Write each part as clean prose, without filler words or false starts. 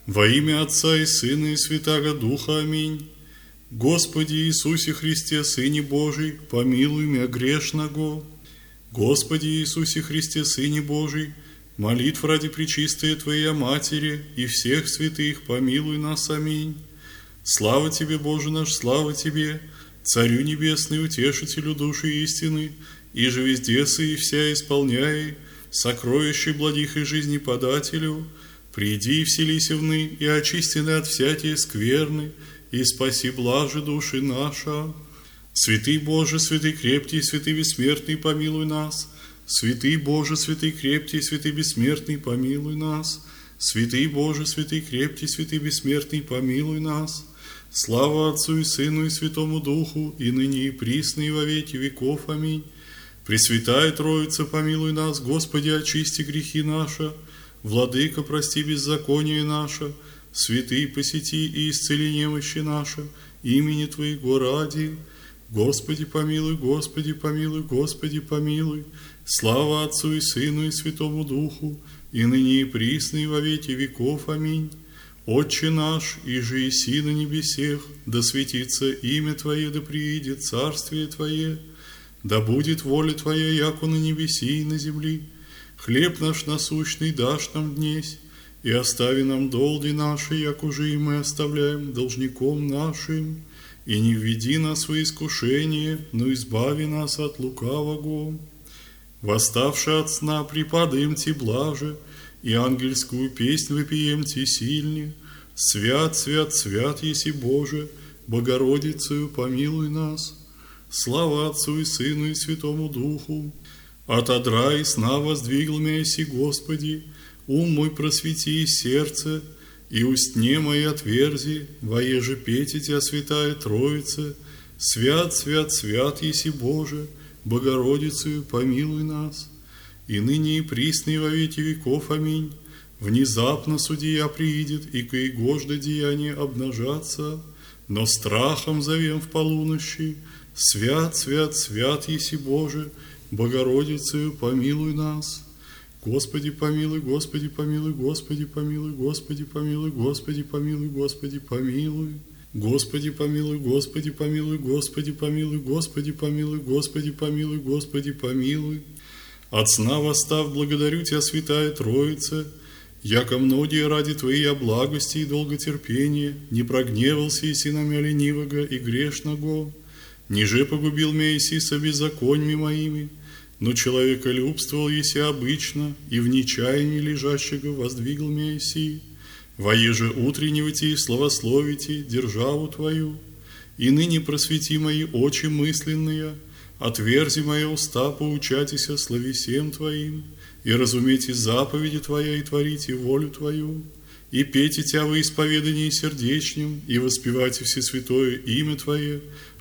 Во имя Отца и Сына и Святаго Духа. Аминь. Господи Иисусе Христе, Сыне Божий, помилуй меня грешного. Господи Иисусе Христе, Сыне Божий, молитв ради пречистая Твоя Матери и всех святых, помилуй нас. Аминь. Слава Тебе, Боже наш, слава Тебе, Царю Небесный, Утешителю души истины, и же везде и вся исполняй, сокровища благих и жизни подателю, приди и вселися вны, и очистены от всякие скверны, и спаси блаже души наша. Святый Боже, святый крепкий, святый бессмертный, помилуй нас. Святый Боже, святый крепкий, святый бессмертный, помилуй нас. Святый Боже, святый крепкий, святый бессмертный, помилуй нас. Слава Отцу и Сыну и Святому Духу, и ныне и присно и во веки веков. Аминь. Пресвятая Троица, помилуй нас. Господи, очисти грехи наши. Владыка, прости беззаконие наше. Святый, посети и исцели немощи наши, имени Твоего ради. Господи, помилуй, Господи, помилуй, Господи, помилуй. Слава Отцу и Сыну и Святому Духу, и ныне и присно и во веки веков. Аминь. Отче наш, иже еси на небесех, да светится имя Твое, да приидет царствие Твое, да будет воля Твоя, яко на небеси и на земли. Хлеб наш насущный дашь нам днесь, и остави нам долги наши, як уже и мы оставляем должником нашим, и не введи нас во искушение, но избави нас от лукавого. Восставши от сна, припадаем Ти блаже, и ангельскую песнь вопием Ти сильне. Свят, свят, свят еси Боже, Богородицею помилуй нас. Слава Отцу и Сыну и Святому Духу. От одра и сна воздвигл меня си, Господи, ум мой просвети и сердце, и устне мои отверзи, воеже пети Тя, Святая Троица. Свят, свят, свят еси Боже, Богородицею помилуй нас. И ныне и присно и во веки веков. Аминь. Внезапно судья приидет, и коегожда деяния обнажатся, но страхом зовем в полунощи. Свят, свят, свят еси Боже, Богородицею помилуй нас. Господи, помилуй, Господи, помилуй, Господи, помилуй, Господи, помилуй, Господи, помилуй, Господи, помилуй. Господи, помилуй, Господи, помилуй, Господи, помилуй, Господи, помилуй, Господи, помилуй, Господи, помилуй. От сна восстав, благодарю Тя, Святая Троица, яко многие ради Твоей благости и долготерпения не прогневался еси на мя ленивого и грешного, ниже погубил мя еси со беззаконьми моими, но человеколюбствовал еси обычно, и в нечаянии лежащего воздвигл мя еси. Воеже утреннивайте и славословите державу Твою, и ныне просвети мои очи мысленные, отверзи мои уста, поучатися словесем Твоим, и разумейте заповеди Твоя, и творите волю Твою, и пейте Тя во исповедании сердечнем, и воспевайте всесвятое имя Твое,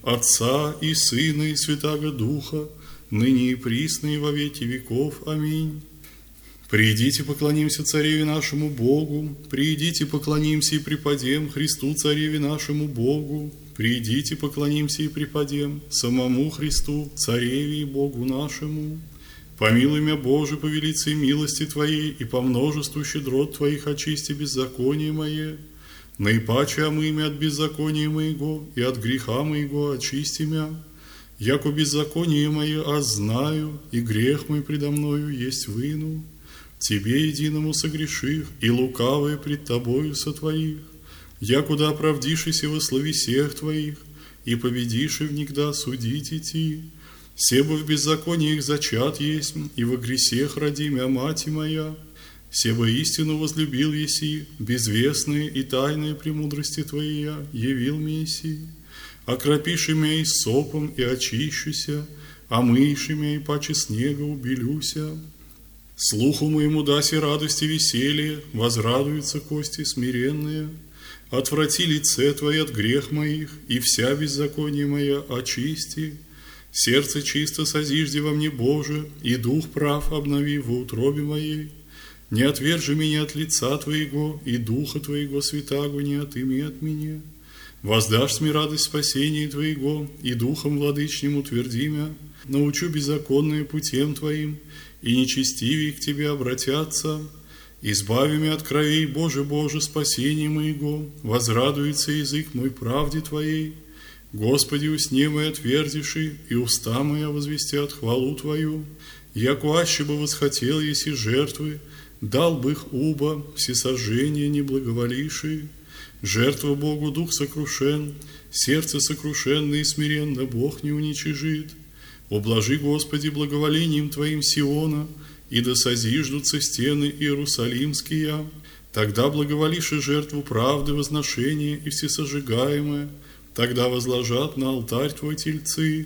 Отца и Сына и Святаго Духа, ныне и присно и во веки веков. Аминь. Придите, поклонимся Цареве нашему Богу, придите, поклонимся и преподем Христу Цареве нашему Богу, придите, поклонимся и преподем самому Христу, Цареве и Богу нашему. Помилуй мя, Боже, по велицей милости Твоей, и по множеству щедрот Твоих очисти беззаконие мое. Наипаче омый мя от беззакония моего, и от греха моего очисти мя. Яко беззаконие мое аз знаю, и грех мой предо мною есть вину. Тебе единому согреших, и лукавое пред Тобою сотворих. Якуда оправдишися во словесех Твоих, и победишь и внегда судить идти. Себо в беззаконии их зачат есть, и во гресех роди мя мать моя. Себо истину возлюбил еси, безвестные и тайные премудрости Твоей явил мне еси. Окропиши мя и сопом, и очищуся, омыиши мя и паче снега убелюся. Слуху моему даси радости веселье, возрадуются кости смиренные. Отврати лице Твое от грех моих, и вся беззаконие моя очисти. Сердце чисто созижди во мне, Боже, и дух прав обнови во утробе моей. Не отвержи меня от лица Твоего, и духа Твоего святаго не отыми от меня. Воздашь мне радость спасения Твоего, и духом владычним утверди мя. Научу беззаконные путем Твоим, и нечестивые к Тебе обратятся. Избави меня от кровей, Боже, Боже, спасение моего, возрадуется язык мой правде Твоей. Господи, усне мой отвердиши, и уста моя возвестят хвалу Твою. Яко аще бы восхотел еси жертвы, дал бы их уба, всесожжения не благоволившие. Жертва Богу дух сокрушен, сердце сокрушенно и смиренно Бог не уничижит. Ублажи, Господи, благоволением Твоим Сиона, и да созиждутся стены Иерусалимские. Тогда благоволишь и жертву правды, возношение и всесожигаемое, тогда возложат на алтарь Твой тельцы.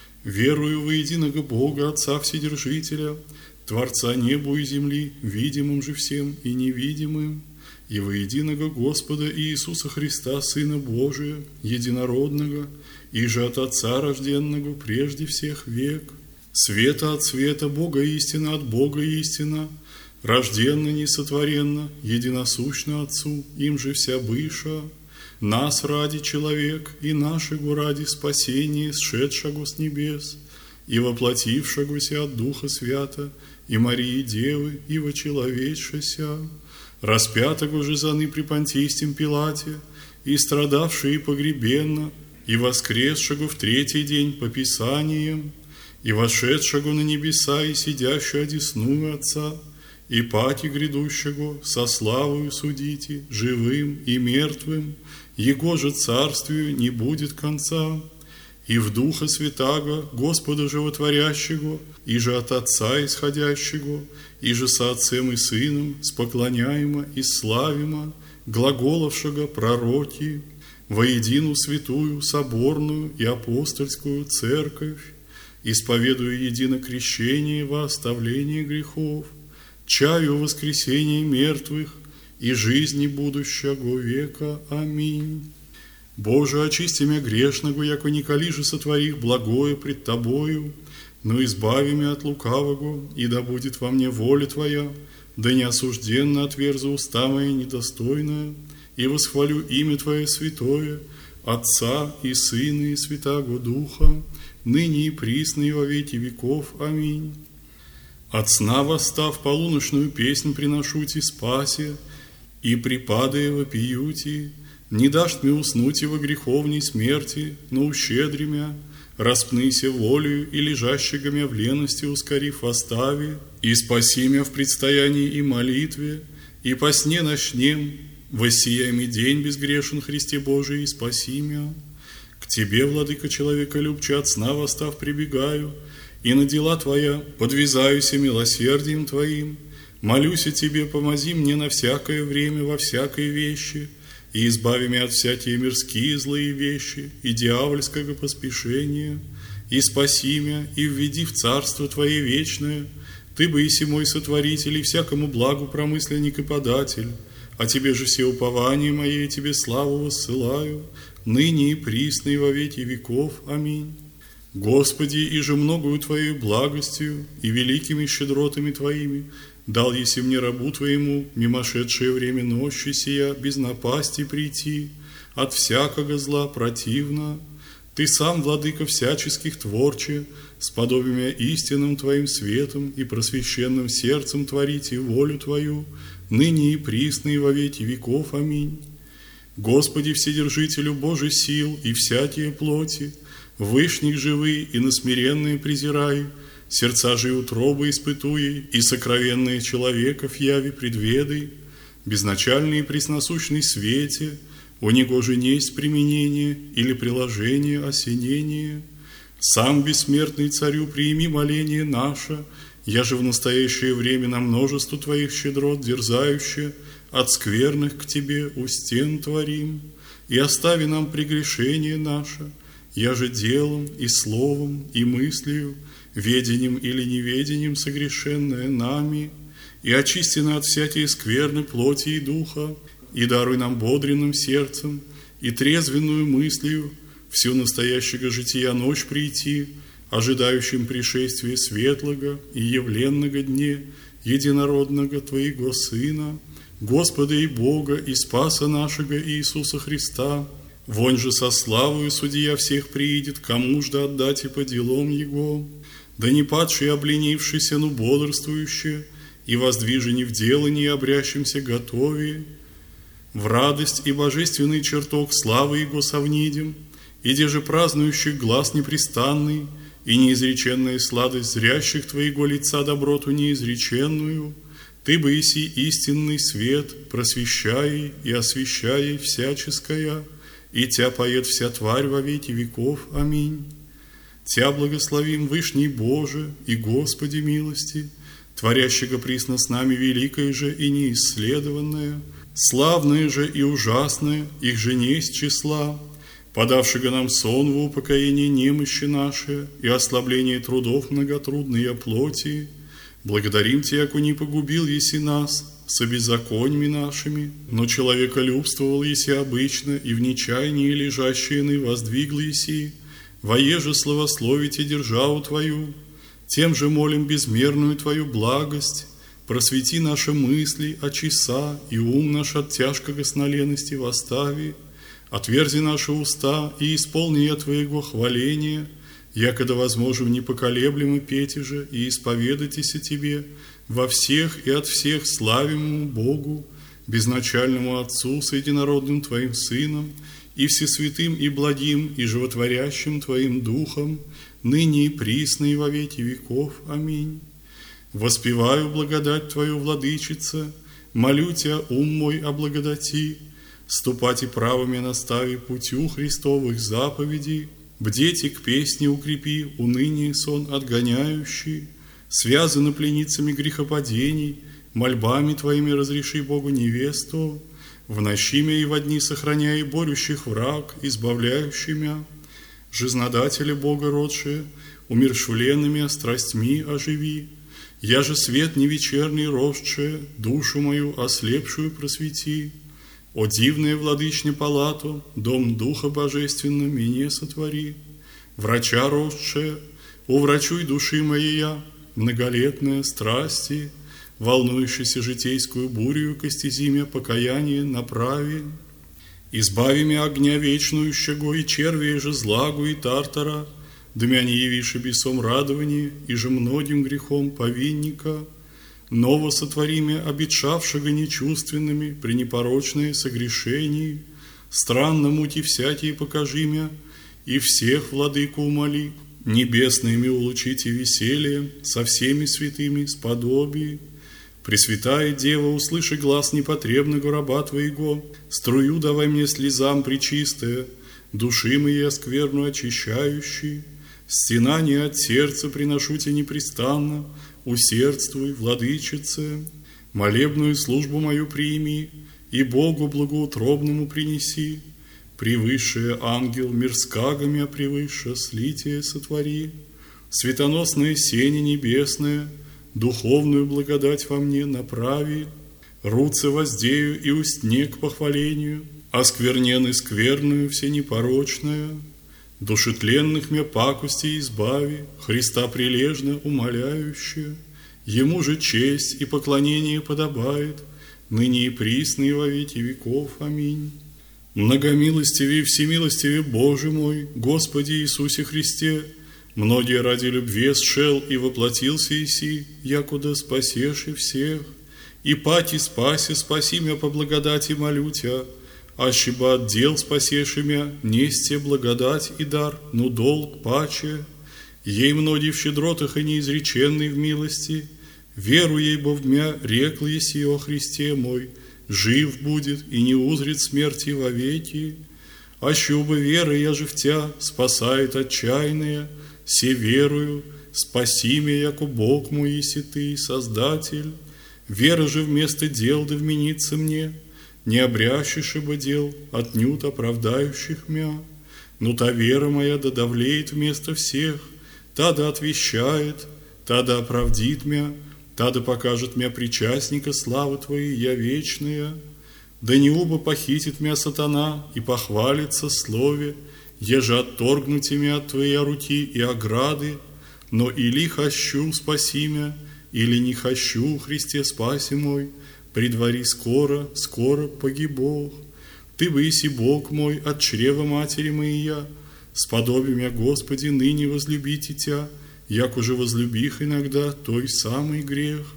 Верую во единого Бога, Отца Вседержителя, Творца неба и земли, видимым же всем и невидимым, и во единого Господа Иисуса Христа, Сына Божия, единородного, и же от Отца рожденного прежде всех век, света от света, Бога истина от Бога истина, рожденно несотворенно, единосущно Отцу, им же вся быша, нас ради человек, и нашего ради спасения, сшедшего с небес, и воплотившегося от Духа Свята, и Марии Девы, и вочеловечшися, распятого же заны при Понтийском Пилате, и страдавший и погребенно, и воскресшего в третий день по Писаниям, и вошедшего на небеса, и сидящего одесную Отца, и паки грядущего со славою судите, живым и мертвым, Его же царствию не будет конца, и в Духа Святаго, Господа Животворящего, и же от Отца исходящего, и же со Отцем и Сыном, споклоняемо и славимо, глаголовшего пророки, воедину святую, соборную и апостольскую церковь, исповедуя едино крещение во оставление грехов, чаю воскресения мертвых и жизни будущего века. Аминь. Боже, очисти меня грешного, яко николи же сотворих благое пред Тобою, но избави меня от лукавого, и да будет во мне воля Твоя, да не осужденно отверзу уста моя недостойная, и восхвалю имя Твое святое, Отца и Сына и Святаго Духа, ныне и присно и во веки веков. Аминь. От сна восстав, полуночную песнь приношути спасе, и припадая вопиюти, не дашь мне уснуть и во греховней смерти, но ущедри мя, распнися волею и лежащего мя в лености ускорив остави, и спаси мя в предстоянии и молитве, и по сне ночнем, воссияй ми день безгрешен, Христе Божий, и спаси мя. К Тебе, Владыка человеколюбче, от сна восстав прибегаю, и на дела Твоя подвязаюся милосердием Твоим. Молюсь о Тебе, помози мне на всякое время, во всякой вещи, и избави меня от всякие мирские злые вещи и дьявольского поспешения, и спаси меня, и введи в царство Твое вечное. Ты бы иси мой сотворитель, и всякому благу промысленник и податель, а Тебе же все упования мои, Тебе славу воссылаю, ныне и присно и во веки веков. Аминь. Господи, и же многою Твоей благостью и великими щедротами Твоими дал еси мне рабу Твоему мимошедшее время ночи сия без напасти прийти, от всякого зла противно. Ты сам, Владыка всяческих творче, сподобимя истинным Твоим светом и просвященным сердцем творите волю Твою, ныне и присно и во веки веков. Аминь. Господи, Вседержителю Божий сил и всякие плоти, вышних живые и насмиренные презирай, сердца же и утробы испытуй, и сокровенные человеков яви предведай, безначальный и пресносущный свете, у него же несть применение или приложение осенение. Сам бессмертный Царю приими моление наше, я же в настоящее время на множество Твоих щедрот дерзающе, от скверных к Тебе у стен творим, и остави нам прегрешение наше, я же делом и словом и мыслью, ведением или неведением согрешенное нами, и очисти нас от всякие скверны плоти и духа, и даруй нам бодренным сердцем и трезвенную мыслью всю настоящего жития ночь прийти, ожидающим пришествия светлого и явленного дне единородного Твоего Сына, Господа и Бога и Спаса нашего Иисуса Христа. Вонь же со славою судья всех приидет, кому ж да отдать и по делам Его, да не падший и обленившийся, но бодрствующий, и воздвижени в делании обрящимся готовее, в радость и божественный чертог славы Его совнидем, и де же празднующих глаз непрестанный, и неизреченная сладость зрящих Твоего лица доброту неизреченную, Ты бы иси истинный свет, просвещай и освещай всяческая, и Тя поет вся тварь во веки веков. Аминь. Тя благословим, Вышний Боже и Господи милости, творящего присно с нами великое же и неисследованное, славное же и ужасное, их же не из числа, подавшего нам сон в упокоение немощи наши и ослабление трудов многотрудные плоти. Благодарим Тебя, яко не погубил еси нас со беззакониями нашими, но человеколюбствовал еси обычно, и в нечаянии лежащие ны воздвигл еси, воеже славословите державу Твою. Тем же молим безмерную Твою благость, просвети наши мысли, очиса, и ум наш от тяжкого сноленности восстави, отверзи наши уста и исполни я Твоего хваления, якогда возможем непоколеблемо петь же и исповедайтеся Тебе во всех и от всех славимому Богу, безначальному Отцу с единородным Твоим Сыном, и всесвятым и благим и животворящим Твоим Духом, ныне и присно и во веки веков. Аминь. Воспеваю благодать Твою, Владычица, молю Тебя, ум мой облагодати, ступать и правыми настави путю Христовых заповедей, бдеть и к песне укрепи, уныние сон отгоняющий, связаны пленницами грехопадений, мольбами Твоими разреши Богу невесту, в нощи мя и во дни сохраняй борющих враг, избавляющий мя, жизнодателя Бога родшие, умершвленными страстьми оживи, я же свет невечерний росшее, душу мою ослепшую просвети. О дивная владычня палату, дом Духа Божественного меня сотвори. Врача росшая, уврачуй души моей, многолетная страсти, волнующейся житейскую бурю ко стези мя покаяние направи. Избави мя огня вечнующего и червей же злагу и тартара, да мя не явишь бесом радование и же многим грехом повинника. Ново сотвори мя обетшавшего нечувственными при непорочное согрешении, странно мути всякие покажи мя, и всех, владыку, умоли, небесными улучите веселье, со всеми святыми сподобии. Пресвятая Дева, услыши глаз непотребного раба Твоего, струю давай мне слезам пречистая, души моей оскверну очищающий, стенание от сердца приношу Тебе непрестанно, усердствуй, владычице, молебную службу мою прими и Богу благоутробному принеси, превысшее ангел мирскаго мя превыше слитие сотвори, светоносное сене небесное, духовную благодать во мне направи, руце воздею и устне к похвалению, осквернены скверную все непорочное, душетленных мя пакостей избави, Христа прилежно умоляющую, Ему же честь и поклонение подобает, ныне и присно и во веки веков. Аминь. Многомилостивый и всемилостивый Боже мой, Господи Иисусе Христе, многие ради любви сшел и воплотился иси, якуда спасешь и всех, и пати спаси, спаси мя по благодати молю Тя, ащеба от дел спасеши мя, несте благодать и дар, но долг паче, ей многие в щедротах и неизреченной в милости, веру ей бо в мя рекл еси о Христе мой, жив будет и не узрит смерти вовеки, ащеба вера я же в Тя спасает отчаянные, се верую, спаси мя, яко Бог мой еси Ты, Создатель, вера же вместо дел да вменится мне, не обрящешь ибо дел, отнюдь оправдающих мя, но та вера моя да давлеет вместо всех, та да отвещает, та да оправдит мя, та да покажет мя причастника славы Твоей, я вечная, да не оба похитит мя сатана и похвалится слове, еже отторгнуте мя от Твоей руки и ограды, но или хощу спаси мя, или не хощу, Христе спаси мой, предвари скоро, скоро погибох. Ты бы иси Бог мой от чрева матери моей, сподоби мя, Господи, ныне возлюбите Тя, як уже возлюбих иногда той самый грех,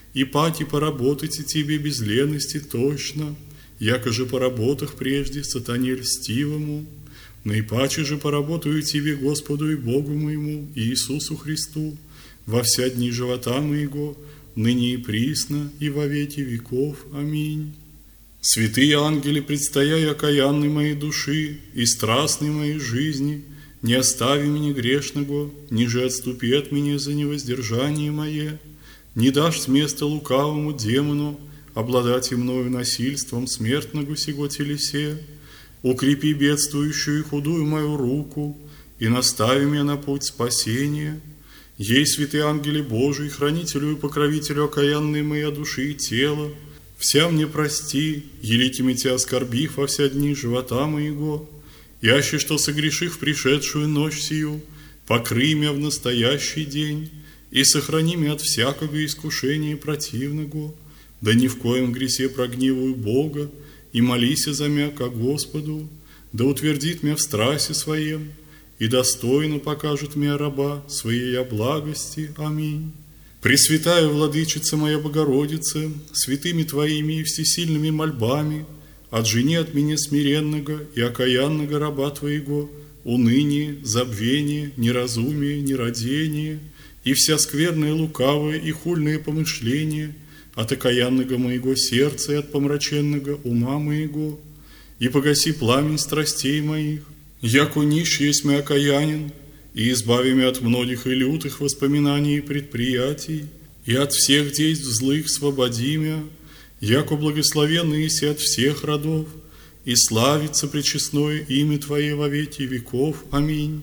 и пати поработайте тебе без лености точно, яко же по работах прежде сатане льстивому, наипаче же поработаю тебе Господу и Богу моему, Иисусу Христу, во вся дни живота моего, ныне и присно, и во веки веков. Аминь. Святые ангели, предстоя окаянной моей души и страстной моей жизни, не остави меня грешного, ниже отступи от меня за невоздержание мое, не дашь с места лукавому демону обладать и мною насильством смертного сего телесе, укрепи бедствующую и худую мою руку и настави меня на путь спасения. Ей, святые ангели Божии, хранителю и покровителю окаянной моей души и тела, вся мне прости, еликими тебя оскорбив во вся дни живота моего, яще что согрешив пришедшую ночь сию, покрый меня в настоящий день и сохрани меня от всякого искушения противного, да ни в коем гресе прогневую Бога, и молися за меня ко Господу, да утвердит меня в страсе своем, и достойно покажет мне раба своей благости. Аминь. Пресвятая Владычица моя Богородица, святыми Твоими и всесильными мольбами, отжени от меня смиренного и окаянного раба Твоего уныние, забвение, неразумие, нерадение и вся скверное, лукавое и хульное помышление от окаянного моего сердца и от помраченного ума моего, и погаси пламень страстей моих, яко нищ есть мой окаянин, и избави меня от многих и лютых воспоминаний и предприятий, и от всех действий злых свободи меня, яко благословенный еси от всех родов, и славится пречестное имя Твое во веки веков. Аминь.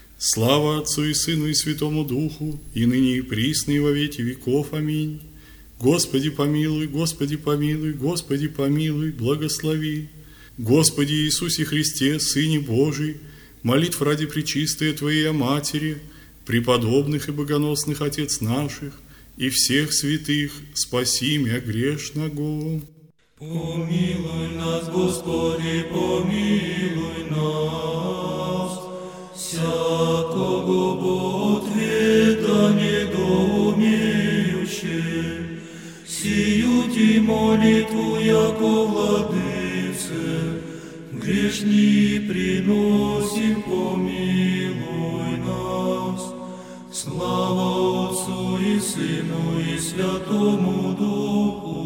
Слава Отцу и Сыну и Святому Духу, и ныне и присно и во веки веков. Аминь. Господи помилуй, Господи помилуй, Господи помилуй, благослови. Господи Иисусе Христе, Сыне Божий, молитв ради пречистой Твоей Матери, преподобных и богоносных Отец наших, и всех святых, спаси меня грешного. Помилуй нас, Господи, помилуй нас, всякого ответа недоумеющих, сию ти молитву, яко владыце, грешни приносим, помилуй нас. Слава Отцу и Сыну и Святому Духу.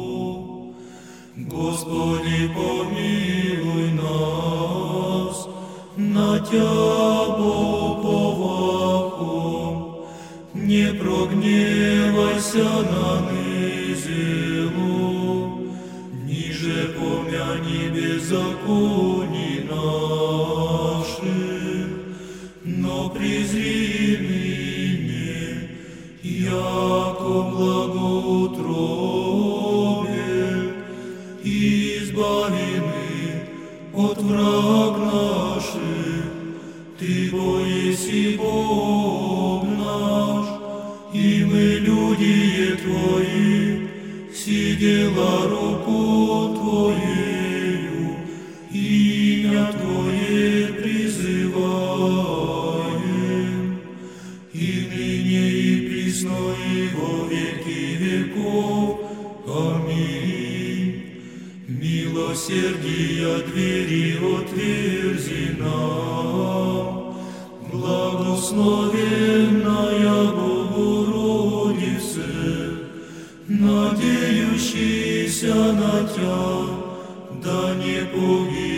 Господи, помилуй нас, на Тя уповахом, не прогневайся на низилу, ниже помяни беззаконий наших, но презри ныне, яко благоутробие, и избави мы от враг наших. Ты бо еси Бог наш, и мы люди Твои, сидела руку Твоею, имя Твое призываем, и ныне и присно и во веки веков. Аминь. Милосердия двери отверзи нам, благословенная Богородице, надеющийся на Тя, да не погибнет.